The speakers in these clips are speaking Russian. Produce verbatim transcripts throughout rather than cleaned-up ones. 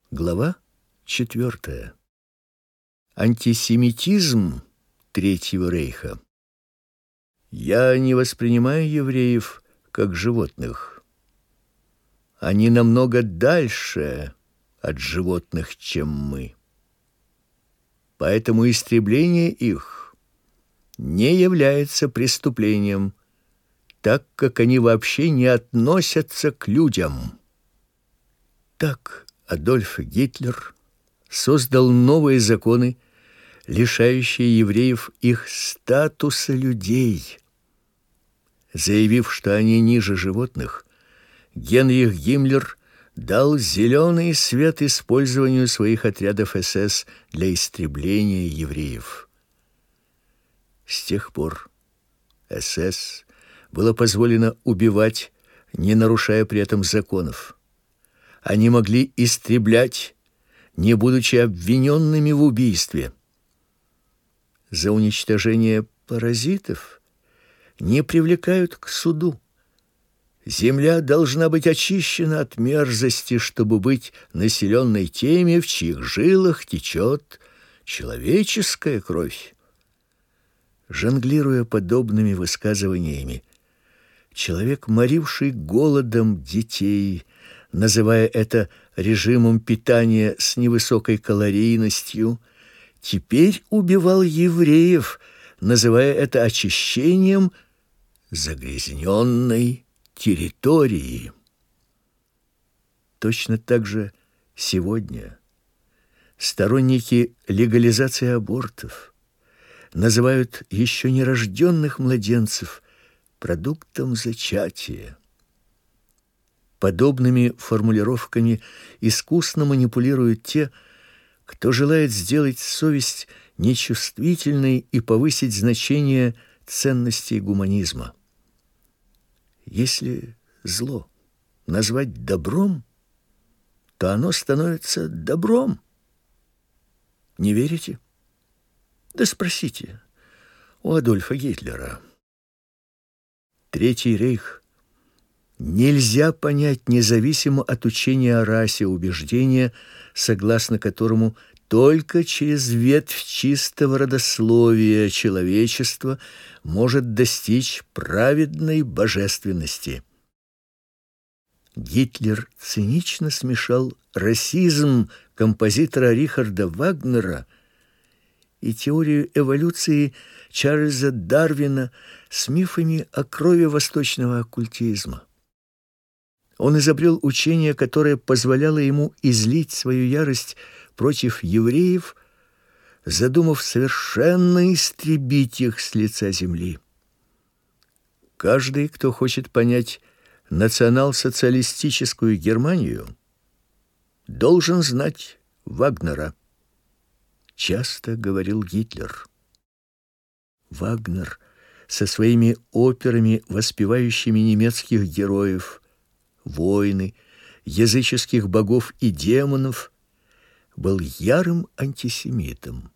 Глава четвертая. Антисемитизм Третьего рейха. Я не воспринимаю евреев как животных. Они намного дальше от животных, чем мы. Поэтому истребление их не является преступлением, так как они вообще не относятся к людям. Так Адольф Гитлер создал новые законы, лишающие евреев их статуса людей. Заявив, что они ниже животных, Генрих Гиммлер дал зеленый свет использованию своих отрядов эс эс для истребления евреев. С тех пор эс эс было позволено убивать, не нарушая при этом законов. Они могли истреблять, не будучи обвиненными в убийстве. За уничтожение паразитов не привлекают к суду. Земля должна быть очищена от мерзости, чтобы быть населенной теми, в чьих жилах течет человеческая кровь. Жонглируя подобными высказываниями, человек, моривший голодом детей, называя это режимом питания с невысокой калорийностью, теперь убивал евреев, называя это очищением загрязненной территории. Точно так же сегодня сторонники легализации абортов называют еще нерожденных младенцев продуктом зачатия. Подобными формулировками искусно манипулируют те, кто желает сделать совесть нечувствительной и повысить значение ценностей гуманизма. Если зло назвать добром, то оно становится добром. Не верите? Да спросите у Адольфа Гитлера. Третий рейх нельзя понять независимо от учения о расе, убеждения, согласно которому только через ветвь чистого родословия человечество может достичь праведной божественности. Гитлер цинично смешал расизм композитора Рихарда Вагнера и теорию эволюции Чарльза Дарвина с мифами о крови восточного оккультизма. Он изобрел учение, которое позволяло ему излить свою ярость против евреев, задумав совершенно истребить их с лица земли. Каждый, кто хочет понять национал-социалистическую Германию, должен знать Вагнера, часто говорил Гитлер. Вагнер со своими операми, воспевающими немецких героев, войны, языческих богов и демонов, был ярым антисемитом.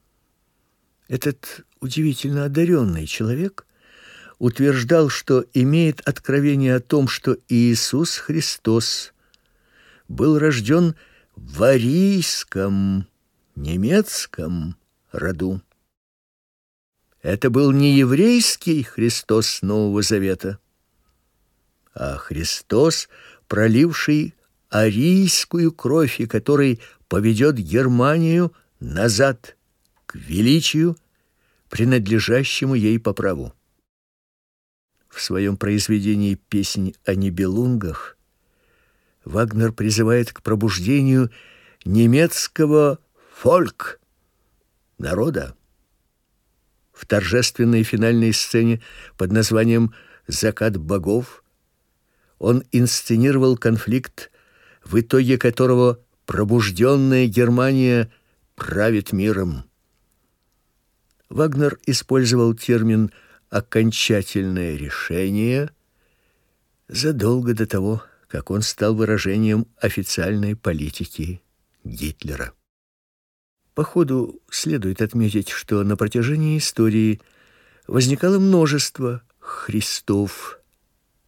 Этот удивительно одаренный человек утверждал, что имеет откровение о том, что Иисус Христос был рожден в арийском, немецком роду. Это был не еврейский Христос Нового Завета, а Христос, проливший арийскую кровь, и который поведет Германию назад к величию, принадлежащему ей по праву. В своем произведении «Песнь о Нибелунгах» Вагнер призывает к пробуждению немецкого фольк, народа. В торжественной финальной сцене под названием «Закат богов» он инсценировал конфликт, в итоге которого пробужденная Германия правит миром. Вагнер использовал термин «окончательное решение» задолго до того, как он стал выражением официальной политики Гитлера. По ходу следует отметить, что на протяжении истории возникало множество Христов.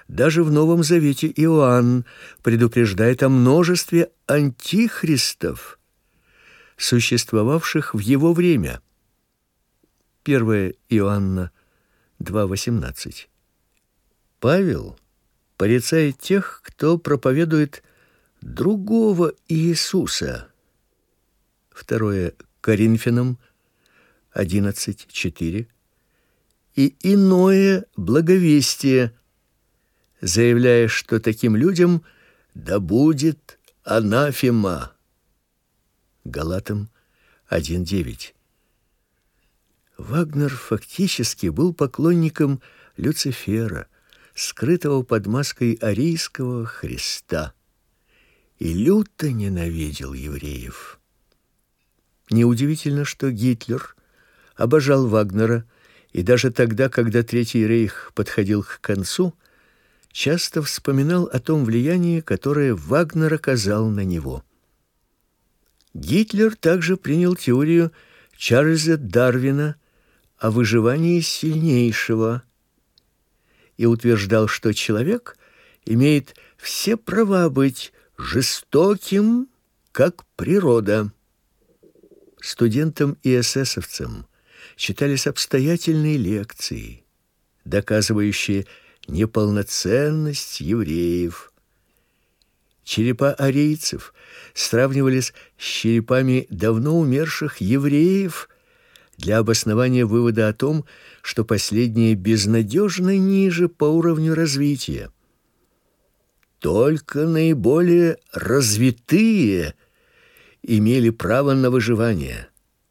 Даже в Новом Завете Иоанн предупреждает о множестве антихристов, существовавших в его время. первое Иоанна два восемнадцать. Павел порицает тех, кто проповедует другого Иисуса. второе Коринфянам одиннадцать четыре. И иное благовестие, заявляя, что таким людям да будет анафема. Галатам один девять. Вагнер фактически был поклонником Люцифера, скрытого под маской арийского Христа, и люто ненавидел евреев. Неудивительно, что Гитлер обожал Вагнера, и даже тогда, когда Третий рейх подходил к концу, часто вспоминал о том влиянии, которое Вагнер оказал на него. Гитлер также принял теорию Чарльза Дарвина о выживании сильнейшего и утверждал, что человек имеет все права быть жестоким, как природа. Студентам и эсэсовцам читались обстоятельные лекции, доказывающие неполноценность евреев. Черепа арийцев сравнивались с черепами давно умерших евреев для обоснования вывода о том, что последние безнадежно ниже по уровню развития. Только наиболее развитые имели право на выживание.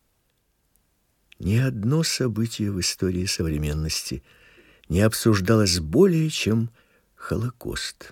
Ни одно событие в истории современности не обсуждалось более, чем Холокост.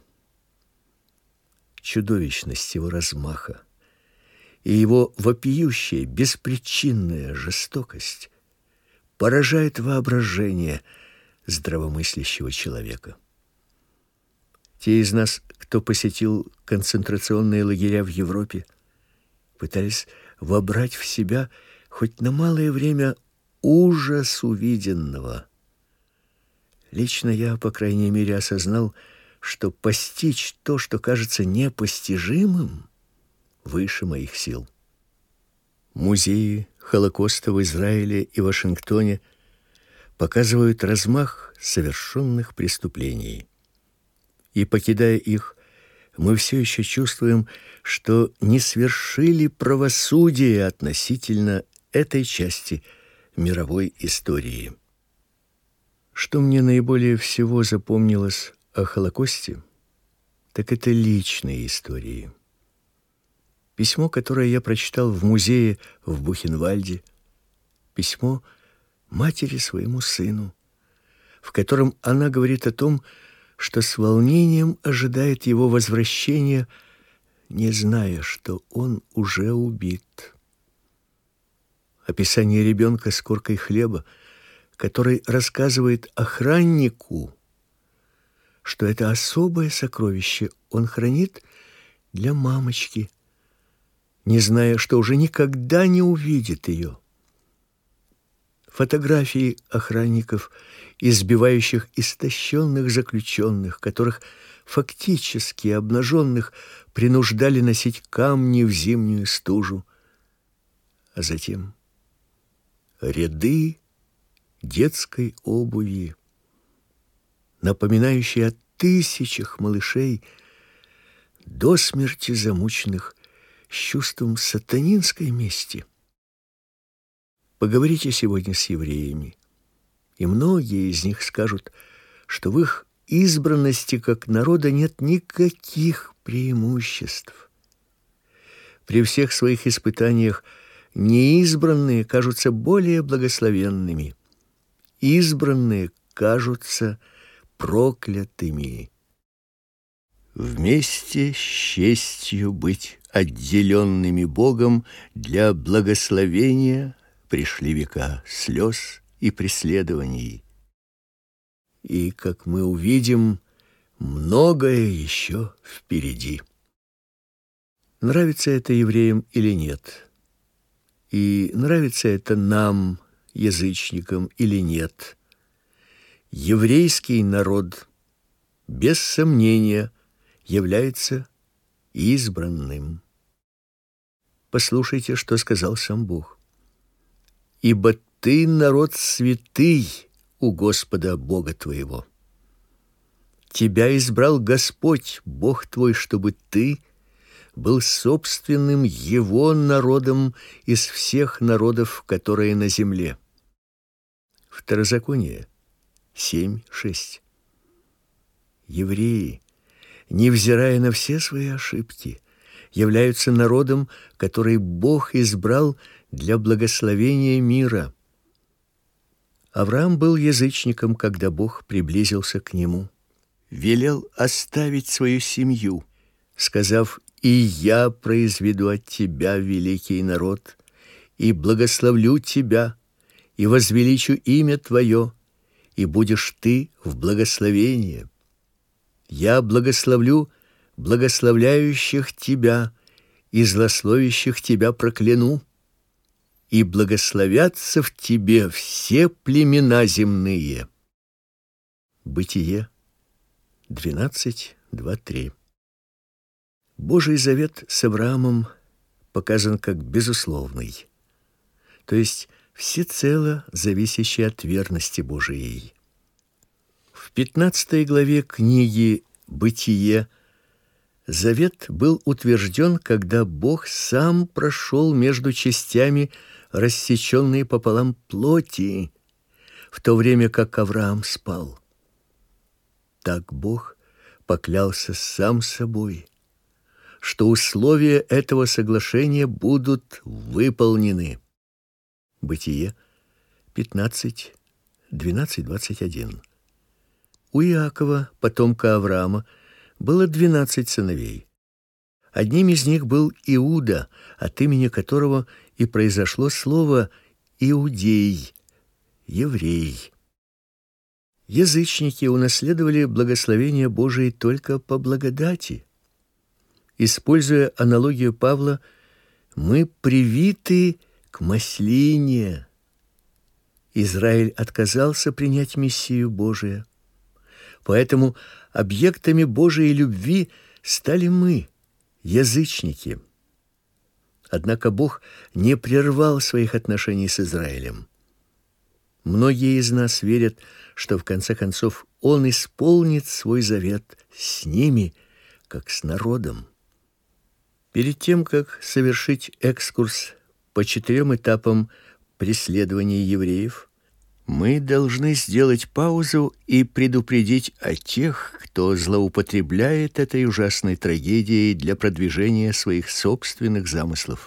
Чудовищность его размаха и его вопиющая, беспричинная жестокость поражает воображение здравомыслящего человека. Те из нас, кто посетил концентрационные лагеря в Европе, пытались вобрать в себя хоть на малое время ужас увиденного. Лично я, по крайней мере, осознал, что постичь то, что кажется непостижимым, выше моих сил. Музеи Холокоста в Израиле и Вашингтоне показывают размах совершенных преступлений. И, покидая их, мы все еще чувствуем, что не свершили правосудие относительно этой части мировой истории. Что мне наиболее всего запомнилось о Холокосте, так это личные истории. Письмо, которое я прочитал в музее в Бухенвальде, письмо матери своему сыну, в котором она говорит о том, что с волнением ожидает его возвращения, не зная, что он уже убит. Описание ребенка с коркой хлеба, который рассказывает охраннику, что это особое сокровище он хранит для мамочки, не зная, что уже никогда не увидит ее. Фотографии охранников, избивающих истощенных заключенных, которых фактически обнаженных принуждали носить камни в зимнюю стужу, а затем ряды детской обуви, напоминающие о тысячах малышей, до смерти замученных с чувством сатанинской мести. Поговорите сегодня с евреями, и многие из них скажут, что в их избранности как народа нет никаких преимуществ. При всех своих испытаниях неизбранные кажутся более благословенными, избранные кажутся проклятыми. Вместе с честью быть отделенными Богом для благословения пришли века слез и преследований. И, как мы увидим, многое еще впереди. Нравится это евреям или нет? И нравится это нам, язычникам, или нет? Еврейский народ без сомнения является избранным. Послушайте, что сказал сам Бог. «Ибо ты народ святый у Господа Бога твоего. Тебя избрал Господь, Бог твой, чтобы ты был собственным Его народом из всех народов, которые на земле». Второзаконие семь шесть. Евреи, невзирая на все свои ошибки, являются народом, который Бог избрал для благословения мира. Авраам был язычником, когда Бог приблизился к нему. Велел оставить свою семью, сказав: «И я произведу от тебя великий народ, и благословлю тебя, и возвеличу имя твое, и будешь ты в благословении. Я благословлю благословляющих тебя, и злословящих тебя прокляну, и благословятся в тебе все племена земные». Бытие двенадцать два три. Божий завет с Авраамом показан как безусловный, то есть всецело зависящий от верности Божией. В пятнадцатой главе книги «Бытие» завет был утвержден, когда Бог сам прошел между частями, рассеченной пополам плоти, в то время как Авраам спал. Так Бог поклялся сам собой, что условия этого соглашения будут выполнены. Бытие пятнадцать двенадцать двадцать один. У Иакова, потомка Авраама, было двенадцать сыновей. Одним из них был Иуда, от имени которого и произошло слово иудей, еврей. Язычники унаследовали благословение Божие только по благодати. Используя аналогию Павла, мы привиты к маслине. Израиль отказался принять Мессию Божия. Поэтому объектами Божией любви стали мы, язычники. Однако Бог не прервал своих отношений с Израилем. Многие из нас верят, что в конце концов Он исполнит свой завет с ними, как с народом. Перед тем, как совершить экскурс по четырем этапам преследования евреев, мы должны сделать паузу и предупредить о тех, кто злоупотребляет этой ужасной трагедией для продвижения своих собственных замыслов.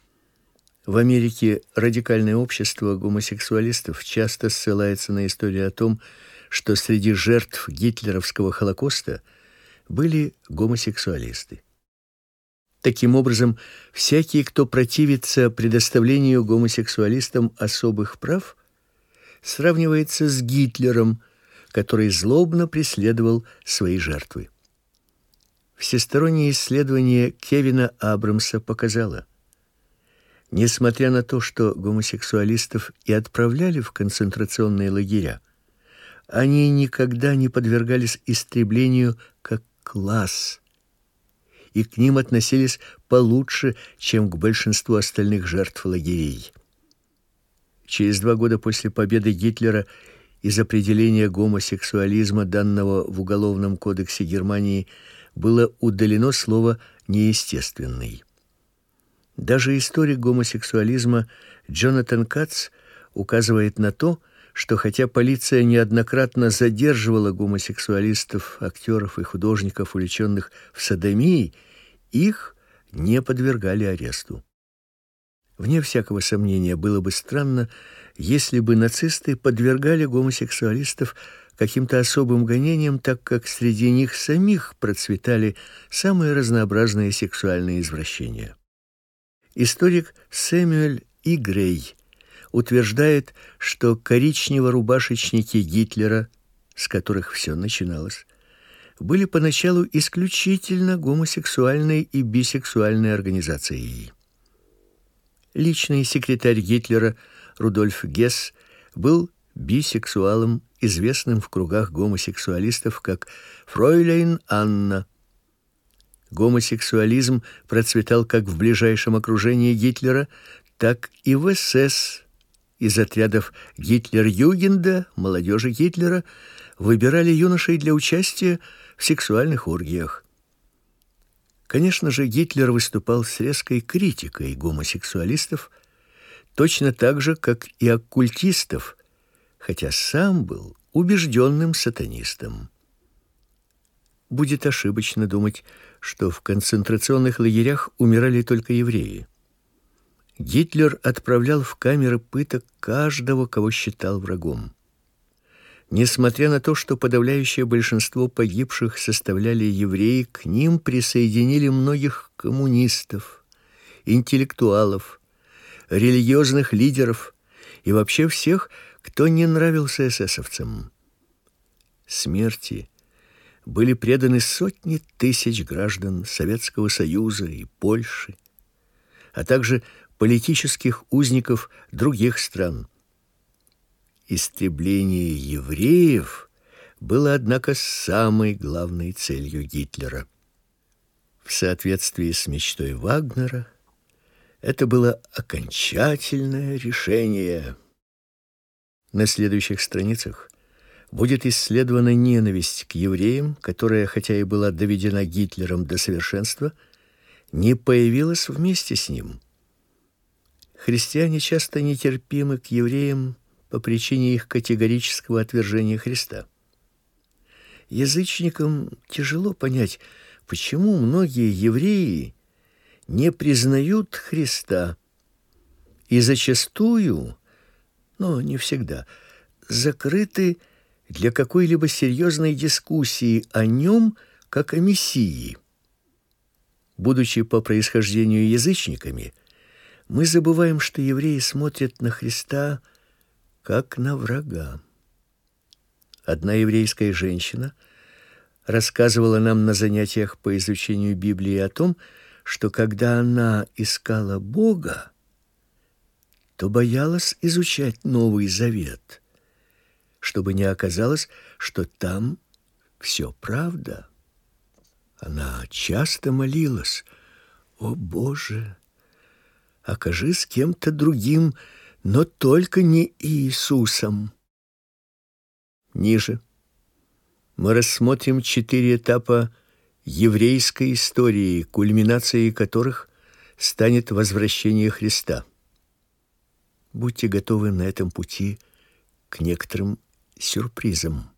В Америке радикальное общество гомосексуалистов часто ссылается на историю о том, что среди жертв гитлеровского Холокоста были гомосексуалисты. Таким образом, всякий, кто противится предоставлению гомосексуалистам особых прав, сравнивается с Гитлером, который злобно преследовал свои жертвы. Всестороннее исследование Кевина Абрамса показало, несмотря на то, что гомосексуалистов и отправляли в концентрационные лагеря, они никогда не подвергались истреблению как класс, и к ним относились получше, чем к большинству остальных жертв лагерей. Через два года после победы Гитлера из определения гомосексуализма, данного в Уголовном кодексе Германии, было удалено слово «неестественный». Даже историк гомосексуализма Джонатан Кац указывает на то, что хотя полиция неоднократно задерживала гомосексуалистов, актеров и художников, увлеченных в содомии, их не подвергали аресту. Вне всякого сомнения, было бы странно, если бы нацисты подвергали гомосексуалистов каким-то особым гонениям, так как среди них самих процветали самые разнообразные сексуальные извращения. Историк Сэмюэль И. Грей утверждает, что коричнево-рубашечники Гитлера, с которых все начиналось, были поначалу исключительно гомосексуальной и бисексуальной организацией. Личный секретарь Гитлера Рудольф Гесс был бисексуалом известным в кругах гомосексуалистов как фройляйн Анна. Гомосексуализм процветал как в ближайшем окружении Гитлера, так и в СС. Из отрядов Гитлер-Югенда, молодежи Гитлера, выбирали юношей для участия в сексуальных оргиях. Конечно же, Гитлер выступал с резкой критикой гомосексуалистов, точно так же, как и оккультистов, хотя сам был убежденным сатанистом. Будет ошибочно думать, что в концентрационных лагерях умирали только евреи. Гитлер отправлял в камеры пыток каждого, кого считал врагом. Несмотря на то, что подавляющее большинство погибших составляли евреи, к ним присоединили многих коммунистов, интеллектуалов, религиозных лидеров и вообще всех, кто не нравился эсэсовцам. Смерти были преданы сотни тысяч граждан Советского Союза и Польши, а также политических узников других стран. Истребление евреев было, однако, самой главной целью Гитлера. В соответствии с мечтой Вагнера, это было окончательное решение. На следующих страницах будет исследована ненависть к евреям, которая, хотя и была доведена Гитлером до совершенства, не появилась вместе с ним. Христиане часто нетерпимы к евреям по причине их категорического отвержения Христа. Язычникам тяжело понять, почему многие евреи не признают Христа и зачастую, но не всегда, закрыты для какой-либо серьезной дискуссии о нем как о Мессии. Будучи по происхождению язычниками, мы забываем, что евреи смотрят на Христа как на врага. Одна еврейская женщина рассказывала нам на занятиях по изучению Библии о том, что когда она искала Бога, то боялась изучать Новый Завет, чтобы не оказалось, что там все правда. Она часто молилась: «О Боже, окажи с кем-то другим, но только не Иисусом». Ниже мы рассмотрим четыре этапа еврейской истории, кульминацией которых станет возвращение Христа. Будьте готовы на этом пути к некоторым сюрпризам.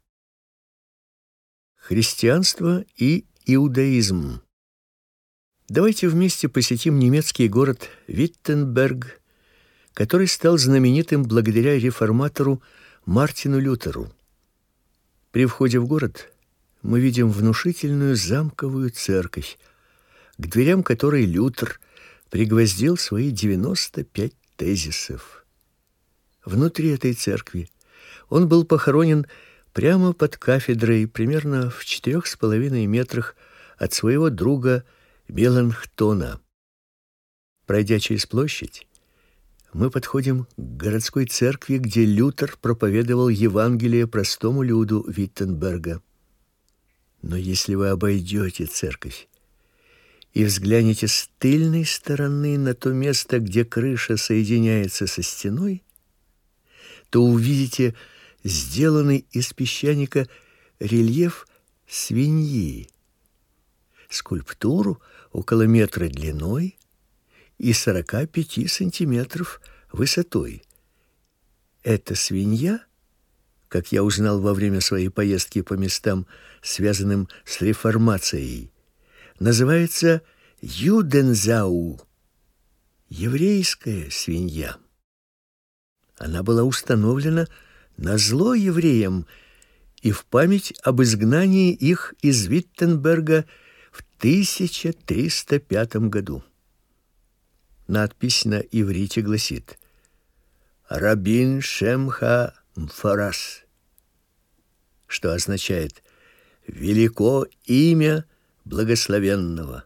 Христианство и иудаизм. Давайте вместе посетим немецкий город Виттенберг, который стал знаменитым благодаря реформатору Мартину Лютеру. При входе в город мы видим внушительную замковую церковь, к дверям которой Лютер пригвоздил свои девяносто пять тезисов. Внутри этой церкви он был похоронен прямо под кафедрой, примерно в четырех с половиной метрах от своего друга Меланхтона. Пройдя через площадь, мы подходим к городской церкви, где Лютер проповедовал Евангелие простому люду Виттенберга. Но если вы обойдете церковь и взглянете с тыльной стороны на то место, где крыша соединяется со стеной, то увидите сделанный из песчаника рельеф свиньи, скульптуру около метра длиной и сорока пяти сантиметров высотой. Эта свинья, как я узнал во время своей поездки по местам, связанным с реформацией, называется Юдензау, еврейская свинья. Она была установлена назло евреям и в память об изгнании их из Виттенберга в тысяча триста пятом году. Надпись на иврите гласит: «Рабин Шемха Мфарас», что означает «велико имя благословенного».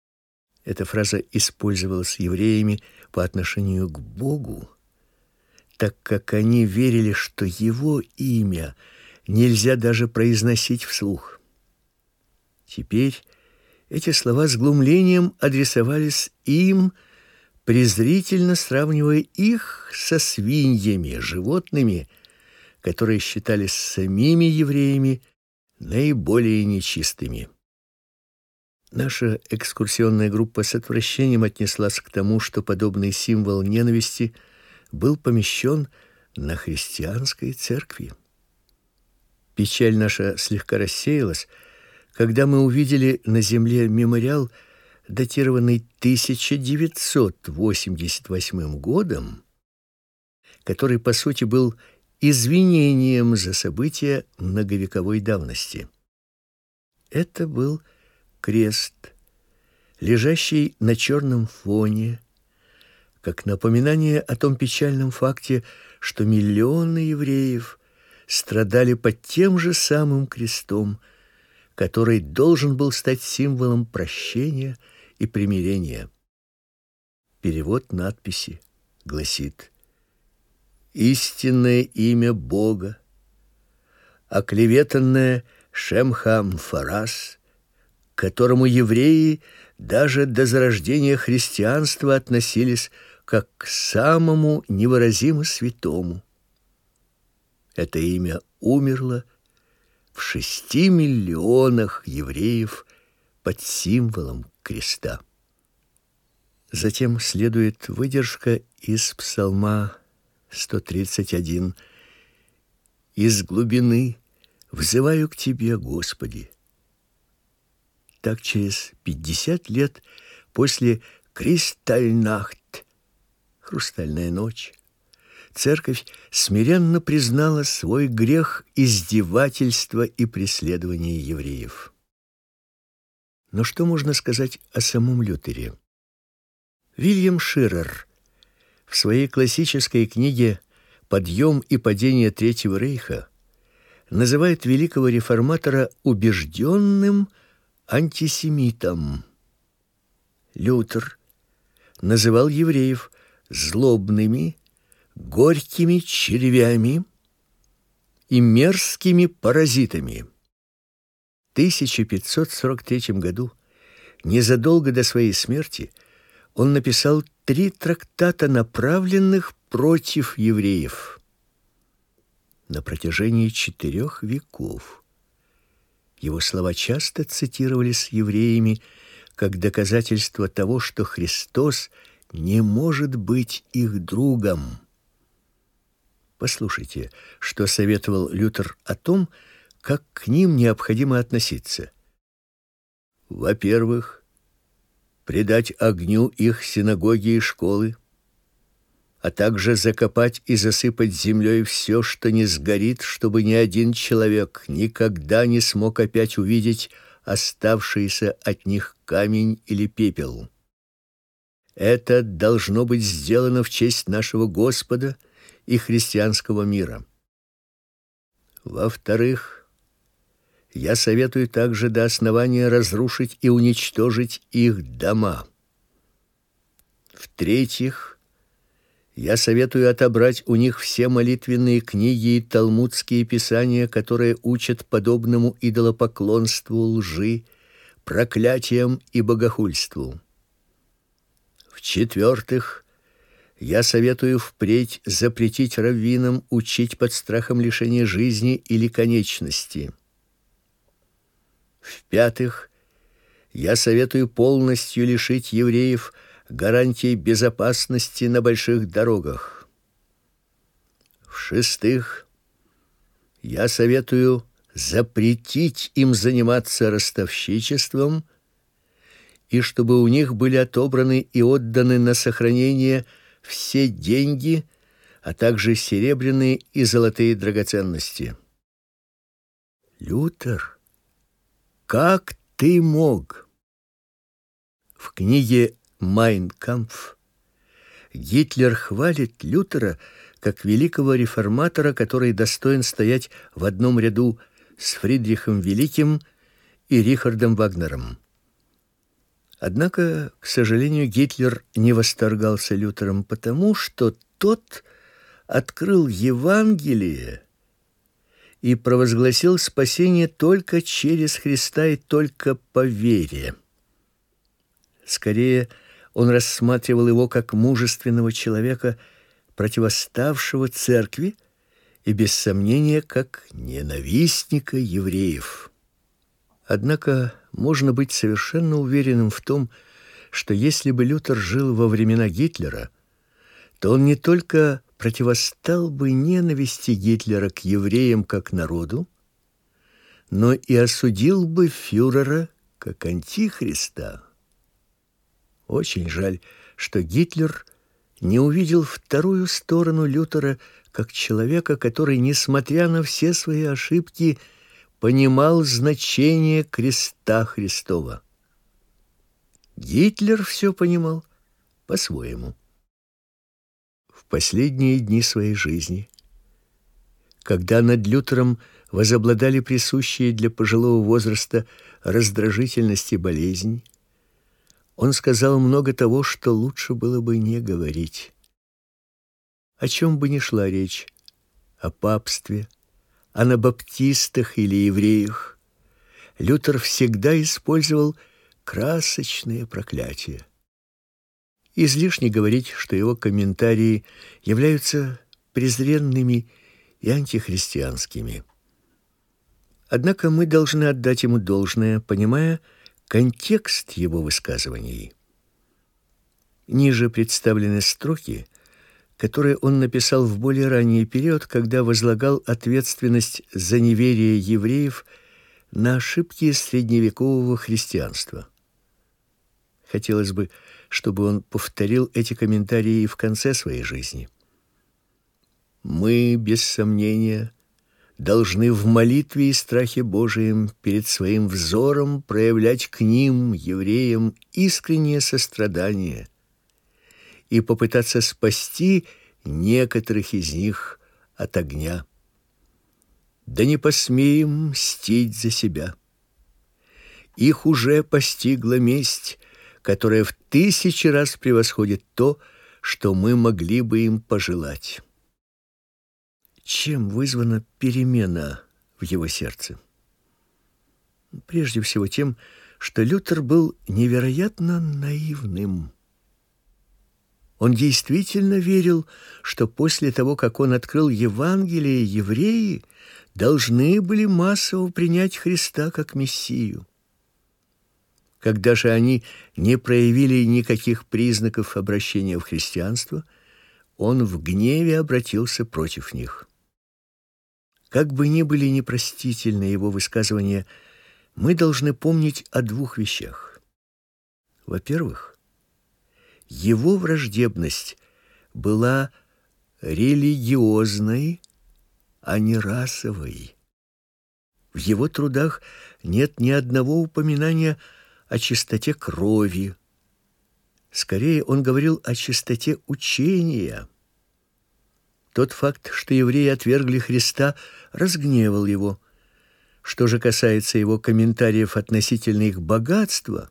Эта фраза использовалась евреями по отношению к Богу, так как они верили, что его имя нельзя даже произносить вслух. Теперь эти слова с глумлением адресовались им, презрительно сравнивая их со свиньями, животными, которые считались самими евреями наиболее нечистыми. Наша экскурсионная группа с отвращением отнеслась к тому, что подобный символ ненависти был помещен на христианской церкви. Печаль наша слегка рассеялась, когда мы увидели на земле мемориал, датированный тысяча девятьсот восемьдесят восьмым годом, который по сути был извинением за события многовековой давности. Это был крест, лежащий на черном фоне, как напоминание о том печальном факте, что миллионы евреев страдали под тем же самым крестом, который должен был стать символом прощения и примирения. Перевод надписи гласит: «Истинное имя Бога, оклеветанное Шем-Хам-Фарас, к которому евреи даже до зарождения христианства относились как к самому невыразимо святому. Это имя умерло в шести миллионах евреев под символом креста». Затем следует выдержка из Псалма сто тридцать один. «Из глубины взываю к Тебе, Господи». Так через пятьдесят лет после Кристальнахт, хрустальная ночь, церковь смиренно признала свой грех издевательства и преследования евреев. Но что можно сказать о самом Лютере? Вильям Ширер в своей классической книге «Подъем и падение Третьего Рейха» называет великого реформатора убежденным антисемитом. Лютер называл евреев злобными, горькими червями и мерзкими паразитами. В тысяча пятьсот сорок третьем году, незадолго до своей смерти, он написал три трактата, направленных против евреев. На протяжении четырех веков его слова часто цитировались евреями как доказательство того, что Христос не может быть их другом. Послушайте, что советовал Лютер о том, как к ним необходимо относиться. Во-первых, предать огню их синагоги и школы, а также закопать и засыпать землей все, что не сгорит, чтобы ни один человек никогда не смог опять увидеть оставшийся от них камень или пепел. Это должно быть сделано в честь нашего Господа и христианского мира. Во-вторых, я советую также до основания разрушить и уничтожить их дома. В-третьих, я советую отобрать у них все молитвенные книги и талмудские писания, которые учат подобному идолопоклонству, лжи, проклятиям и богохульству. В-четвертых, я советую впредь запретить раввинам учить под страхом лишения жизни или конечности. В-пятых, я советую полностью лишить евреев гарантий безопасности на больших дорогах. В-шестых, я советую запретить им заниматься ростовщичеством и чтобы у них были отобраны и отданы на сохранение все деньги, а также серебряные и золотые драгоценности. Лютер, как ты мог? В книге «Майн кампф» Гитлер хвалит Лютера как великого реформатора, который достоин стоять в одном ряду с Фридрихом Великим и Рихардом Вагнером. Однако, к сожалению, Гитлер не восторгался Лютером, потому что тот открыл Евангелие и провозгласил спасение только через Христа и только по вере. Скорее, он рассматривал его как мужественного человека, противоставшего церкви, и без сомнения как ненавистника евреев. Однако можно быть совершенно уверенным в том, что если бы Лютер жил во времена Гитлера, то он не только противостал бы ненависти Гитлера к евреям как народу, но и осудил бы фюрера как антихриста. Очень жаль, что Гитлер не увидел вторую сторону Лютера как человека, который, несмотря на все свои ошибки, понимал значение креста Христова. Гитлер все понимал по-своему. В последние дни своей жизни, когда над Лютером возобладали присущие для пожилого возраста раздражительность и болезнь, он сказал много того, что лучше было бы не говорить. О чем бы ни шла речь, о папстве, анабаптистах или евреях, Лютер всегда использовал красочные проклятия. Излишне говорить, что его комментарии являются презренными и антихристианскими. Однако мы должны отдать ему должное, понимая контекст его высказываний. Ниже представлены строки, которые он написал в более ранний период, когда возлагал ответственность за неверие евреев на ошибки средневекового христианства. Хотелось бы, чтобы он повторил эти комментарии и в конце своей жизни. Мы, без сомнения, должны в молитве и страхе Божием перед своим взором проявлять к ним, евреям, искреннее сострадание и попытаться спасти некоторых из них от огня. Да не посмеем мстить за себя. Их уже постигла месть, которая в тысячи раз превосходит то, что мы могли бы им пожелать. Чем вызвана перемена в его сердце? Прежде всего тем, что Лютер был невероятно наивным. Он действительно верил, что после того, как он открыл Евангелие, евреи должны были массово принять Христа как Мессию. Когда же они не проявили никаких признаков обращения в христианство, он в гневе обратился против них. Как бы ни были непростительны его высказывания, мы должны помнить о двух вещах. Во-первых, его враждебность была религиозной, а не расовой. В его трудах нет ни одного упоминания о чистоте крови. Скорее, он говорил о чистоте учения. Тот факт, что евреи отвергли Христа, разгневал его. Что же касается его комментариев относительно их богатства,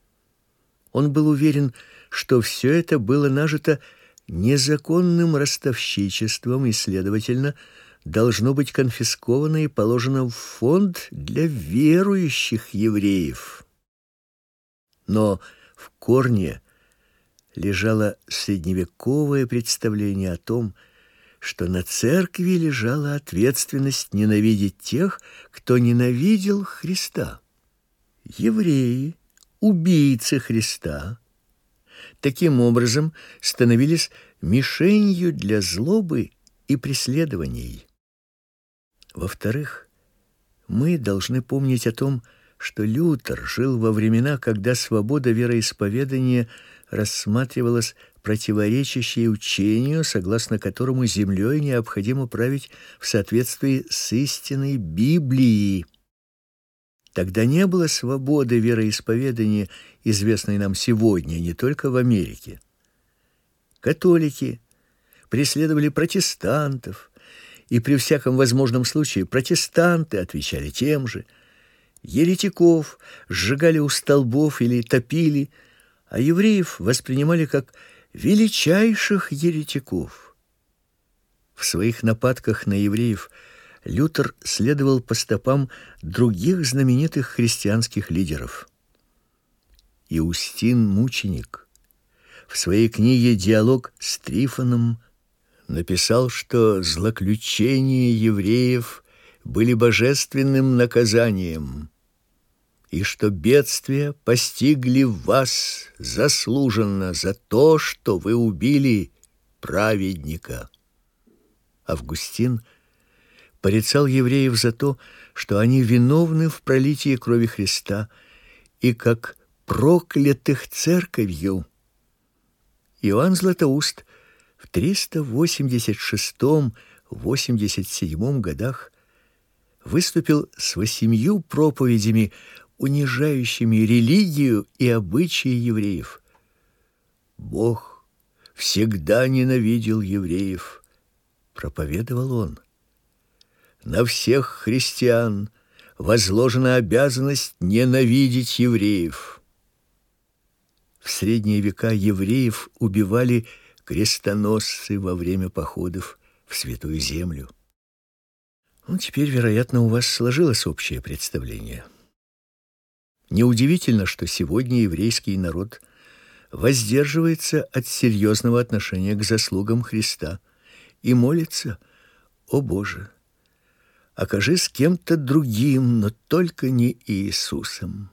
он был уверен, что все это было нажито незаконным ростовщичеством и, следовательно, должно быть конфисковано и положено в фонд для верующих евреев. Но в корне лежало средневековое представление о том, что на церкви лежала ответственность ненавидеть тех, кто ненавидел Христа. Евреи, убийцы Христа, таким образом становились мишенью для злобы и преследований. Во-вторых, мы должны помнить о том, что Лютер жил во времена, когда свобода вероисповедания рассматривалась противоречащей учению, согласно которому землей необходимо править в соответствии с истиной Библии. Тогда не было свободы вероисповедания, известной нам сегодня, не только в Америке. Католики преследовали протестантов, и при всяком возможном случае протестанты отвечали тем же. Еретиков сжигали у столбов или топили, а евреев воспринимали как величайших еретиков. В своих нападках на евреев Лютер следовал по стопам других знаменитых христианских лидеров. Иустин Мученик в своей книге «Диалог с Трифоном» написал, что злоключения евреев были божественным наказанием, и что бедствия постигли вас заслуженно за то, что вы убили праведника. Августин порицал евреев за то, что они виновны в пролитии крови Христа и как проклятых церковью. Иоанн Златоуст в триста восемьдесят шестом — восемьдесят седьмом годах выступил с восемью проповедями, унижающими религию и обычаи евреев. Бог всегда ненавидел евреев, проповедовал он. На всех христиан возложена обязанность ненавидеть евреев. В средние века евреев убивали крестоносцы во время походов в Святую Землю. Ну, теперь, вероятно, у вас сложилось общее представление. Неудивительно, что сегодня еврейский народ воздерживается от серьезного отношения к заслугам Христа и молится: «О Боже, окажи с кем-то другим, но только не Иисусом».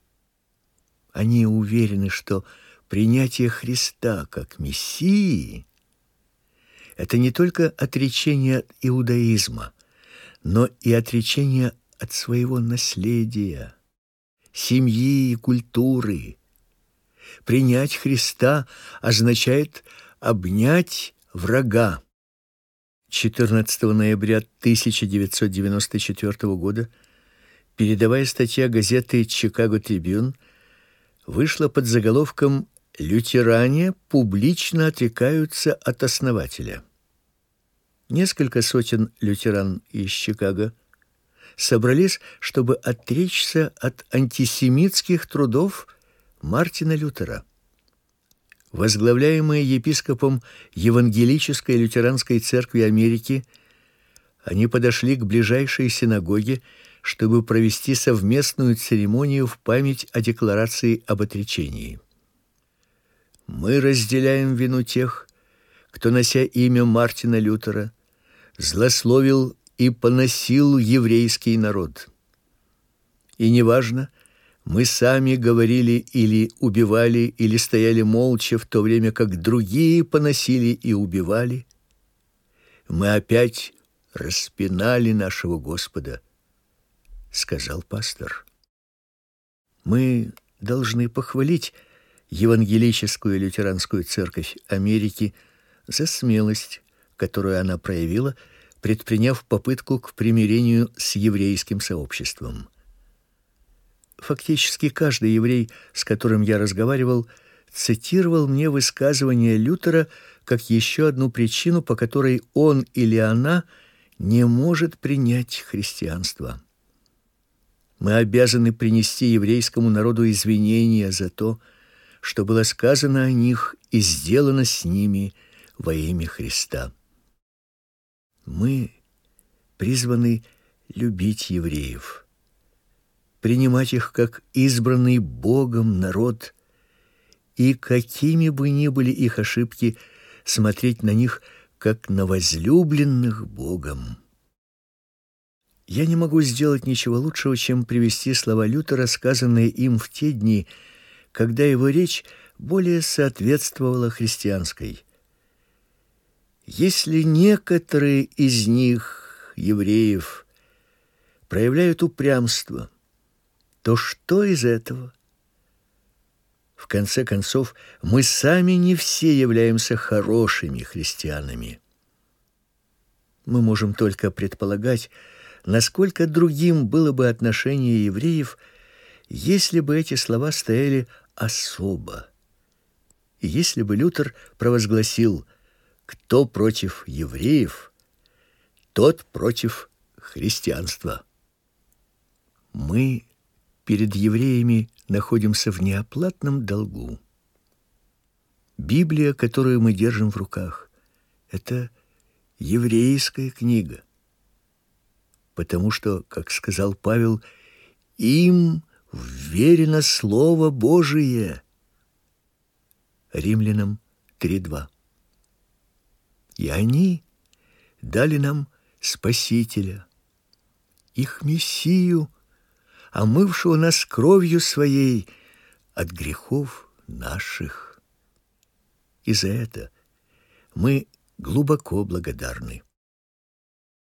Они уверены, что принятие Христа как Мессии — это не только отречение от иудаизма, но и отречение от своего наследия, семьи и культуры. Принять Христа означает обнять врага. четырнадцатого ноября тысяча девятьсот девяносто четвёртого года передовая статья газеты «Чикаго Трибюн» вышла под заголовком «Лютеране публично отрекаются от основателя». Несколько сотен лютеран из Чикаго собрались, чтобы отречься от антисемитских трудов Мартина Лютера. Возглавляемые епископом Евангелической лютеранской церкви Америки, они подошли к ближайшей синагоге, чтобы провести совместную церемонию в память о декларации об отречении. Мы разделяем вину тех, кто, нося имя Мартина Лютера, злословил и поносил еврейский народ. И неважно, мы сами говорили или убивали, или стояли молча, в то время как другие поносили и убивали, мы опять распинали нашего Господа, сказал пастор. Мы должны похвалить Евангелическую лютеранскую церковь Америки за смелость, которую она проявила, предприняв попытку к примирению с еврейским сообществом. Фактически каждый еврей, с которым я разговаривал, цитировал мне высказывание Лютера как еще одну причину, по которой он или она не может принять христианство. Мы обязаны принести еврейскому народу извинения за то, что было сказано о них и сделано с ними во имя Христа. Мы призваны любить евреев, принимать их как избранный Богом народ, и какими бы ни были их ошибки, смотреть на них как на возлюбленных Богом. Я не могу сделать ничего лучшего, чем привести слова Лютера, сказанные им в те дни, когда его речь более соответствовала христианской. Если некоторые из них, евреев, проявляют упрямство, то что из этого? В конце концов, мы сами не все являемся хорошими христианами. Мы можем только предполагать, насколько другим было бы отношение евреев, если бы эти слова стояли особо. И если бы Лютер провозгласил: кто против евреев, тот против христианства. Мы перед евреями находимся в неоплатном долгу. Библия, которую мы держим в руках, это еврейская книга, потому что, как сказал Павел, им вверено Слово Божие. Римлянам три два. И они дали нам Спасителя, их Мессию, омывшего нас кровью Своей от грехов наших. И за это мы глубоко благодарны.